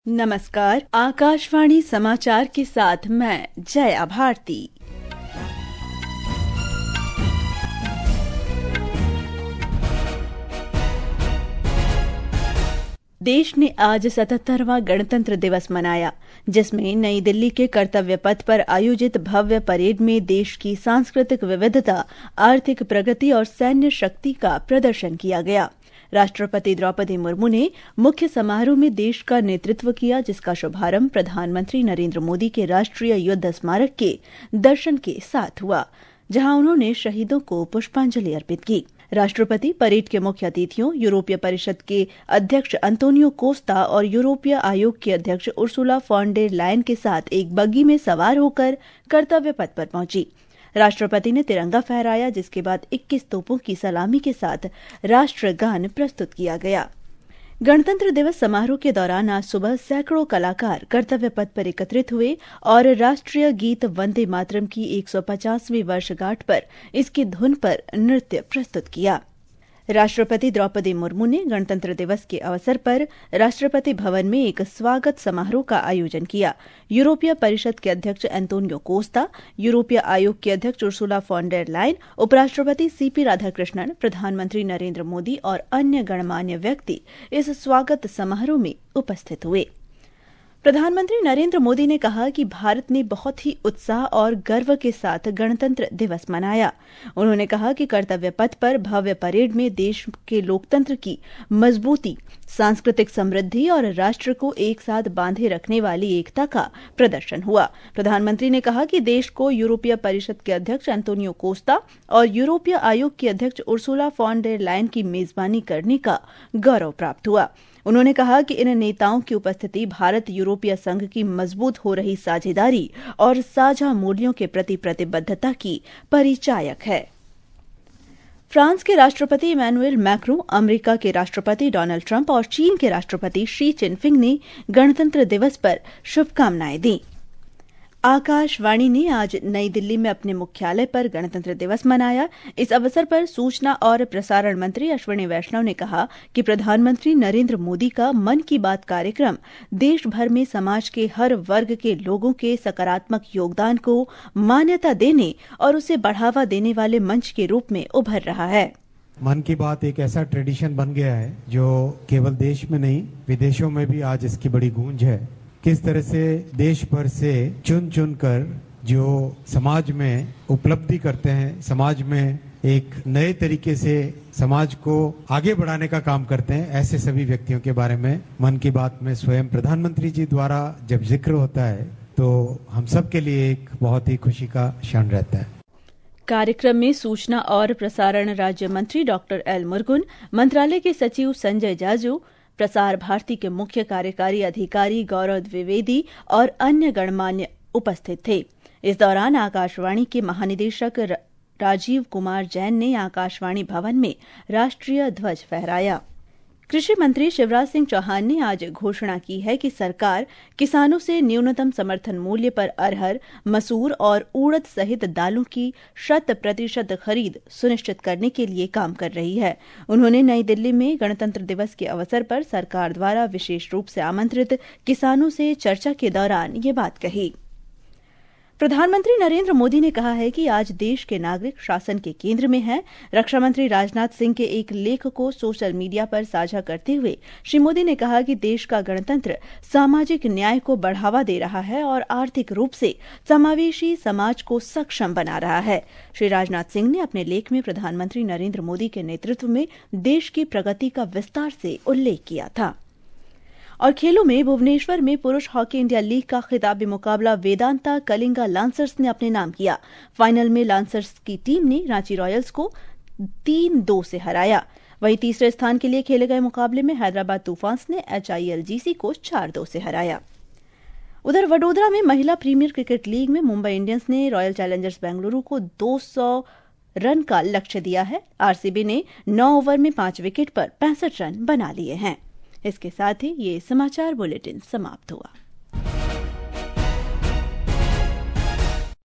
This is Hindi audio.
नमस्कार, आकाशवाणी समाचार के साथ मैं जया भारती। देश ने आज 77वां गणतंत्र दिवस मनाया, जिसमें नई दिल्ली के कर्तव्य पथ पर आयोजित भव्य परेड में देश की सांस्कृतिक विविधता, आर्थिक प्रगति और सैन्य शक्ति का प्रदर्शन किया गया। राष्ट्रपति द्रौपदी मुर्मू ने मुख्य समारोह में देश का नेतृत्व किया, जिसका शुभारंभ प्रधानमंत्री नरेंद्र मोदी के राष्ट्रीय युद्ध स्मारक के दर्शन के साथ हुआ, जहां उन्होंने शहीदों को पुष्पांजलि अर्पित की। राष्ट्रपति परेड के मुख्य अतिथियों, यूरोपीय परिषद के अध्यक्ष अंतोनियो कोस्टा और यूरोपीय आयोग की अध्यक्ष उर्सुला फॉन डेर लायन के साथ एक बग्गी में सवार होकर कर्तव्य पथ पर पहुंची। राष्ट्रपति ने तिरंगा फहराया, जिसके बाद 21 तोपों की सलामी के साथ राष्ट्रगान प्रस्तुत किया गया। गणतंत्र दिवस समारोह के दौरान आज सुबह सैकड़ों कलाकार कर्तव्य पथ पर एकत्रित हुए और राष्ट्रीय गीत वंदे मातरम की 150वीं वर्षगांठ पर इसकी धुन पर नृत्य प्रस्तुत किया। राष्ट्रपति द्रौपदी मुर्मू ने गणतंत्र दिवस के अवसर पर राष्ट्रपति भवन में एक स्वागत समारोह का आयोजन किया। यूरोपीय परिषद के अध्यक्ष एंटोनियो कोस्टा, यूरोपीय आयोग की अध्यक्ष उर्सुला फॉन डेर लायन, उपराष्ट्रपति सीपी राधाकृष्णन, प्रधानमंत्री नरेंद्र मोदी और अन्य गणमान्य व्यक्ति इस स्वागत समारोह में उपस्थित हुए। प्रधानमंत्री नरेंद्र मोदी ने कहा कि भारत ने बहुत ही उत्साह और गर्व के साथ गणतंत्र दिवस मनाया। उन्होंने कहा कि कर्तव्य पथ पर भव्य परेड में देश के लोकतंत्र की मजबूती, सांस्कृतिक समृद्धि और राष्ट्र को एक साथ बांधे रखने वाली एकता का प्रदर्शन हुआ। प्रधानमंत्री ने कहा कि देश को यूरोपीय परिषद के अध्यक्ष एंटोनियो कोस्टा और यूरोपीय आयोग की अध्यक्ष उर्सुला फॉन डेर लायन की मेजबानी करने का गौरव प्राप्त हुआ। उन्होंने कहा कि इन नेताओं की उपस्थिति भारत यूरोपीय संघ की मजबूत हो रही साझेदारी और साझा मूल्यों के प्रति प्रतिबद्धता की परिचायक है। फ्रांस के राष्ट्रपति इमैनुएल मैक्रों, अमेरिका के राष्ट्रपति डोनाल्ड ट्रंप और चीन के राष्ट्रपति शी चिनफिंग ने गणतंत्र दिवस पर शुभकामनाएं दी। आकाशवाणी ने आज नई दिल्ली में अपने मुख्यालय पर गणतंत्र दिवस मनाया। इस अवसर पर सूचना और प्रसारण मंत्री अश्विनी वैष्णव ने कहा कि प्रधानमंत्री नरेंद्र मोदी का मन की बात कार्यक्रम देश भर में समाज के हर वर्ग के लोगों के सकारात्मक योगदान को मान्यता देने और उसे बढ़ावा देने वाले मंच के रूप में उभर रहा है। मन की बात एक ऐसा ट्रेडिशन बन गया है जो केवल देश में नहीं, विदेशों में भी आज इसकी बड़ी गूंज है। किस तरह से देश भर से चुन चुन कर जो समाज में उपलब्धि करते हैं, समाज में एक नए तरीके से समाज को आगे बढ़ाने का काम करते हैं, ऐसे सभी व्यक्तियों के बारे में मन की बात में स्वयं प्रधानमंत्री जी द्वारा जब जिक्र होता है तो हम सब के लिए एक बहुत ही खुशी का क्षण रहता है। कार्यक्रम में सूचना और प्रसारण राज्य मंत्री डॉक्टर एल मुरुगन, मंत्रालय के सचिव संजय जाजू, प्रसार भारती के मुख्य कार्यकारी अधिकारी गौरव द्विवेदी और अन्य गणमान्य उपस्थित थे। इस दौरान आकाशवाणी के महानिदेशक राजीव कुमार जैन ने आकाशवाणी भवन में राष्ट्रीय ध्वज फहराया। कृषि मंत्री शिवराज सिंह चौहान ने आज घोषणा की है कि सरकार किसानों से न्यूनतम समर्थन मूल्य पर अरहर, मसूर और उड़द सहित दालों की 100% खरीद सुनिश्चित करने के लिए काम कर रही है। उन्होंने नई दिल्ली में गणतंत्र दिवस के अवसर पर सरकार द्वारा विशेष रूप से आमंत्रित किसानों से चर्चा के दौरान ये बात कही। प्रधानमंत्री नरेंद्र मोदी ने कहा है कि आज देश के नागरिक शासन के केंद्र में हैं। रक्षा मंत्री राजनाथ सिंह के एक लेख को सोशल मीडिया पर साझा करते हुए श्री मोदी ने कहा कि देश का गणतंत्र सामाजिक न्याय को बढ़ावा दे रहा है और आर्थिक रूप से समावेशी समाज को सक्षम बना रहा है। श्री राजनाथ सिंह ने अपने लेख में प्रधानमंत्री नरेंद्र मोदी के नेतृत्व में देश की प्रगति का विस्तार से उल्लेख किया था। और खेलों में भुवनेश्वर में पुरुष हॉकी इंडिया लीग का खिताबी मुकाबला वेदांता कलिंगा लांसर्स ने अपने नाम किया। फाइनल में लांसर्स की टीम ने रांची रॉयल्स को 3-2 से हराया। वहीं तीसरे स्थान के लिए खेले गए मुकाबले में हैदराबाद तूफान्स ने HILGC को 4-2 से हराया। उधर वडोदरा में महिला प्रीमियर क्रिकेट लीग में मुंबई इंडियंस ने रॉयल चैलेंजर्स बेंगलुरु को 200 रन का लक्ष्य दिया है। RCB ने 9 ओवर में 5 विकेट पर 65 रन बना लिए हैं। इसके साथ ही ये समाचार बुलेटिन समाप्त हुआ।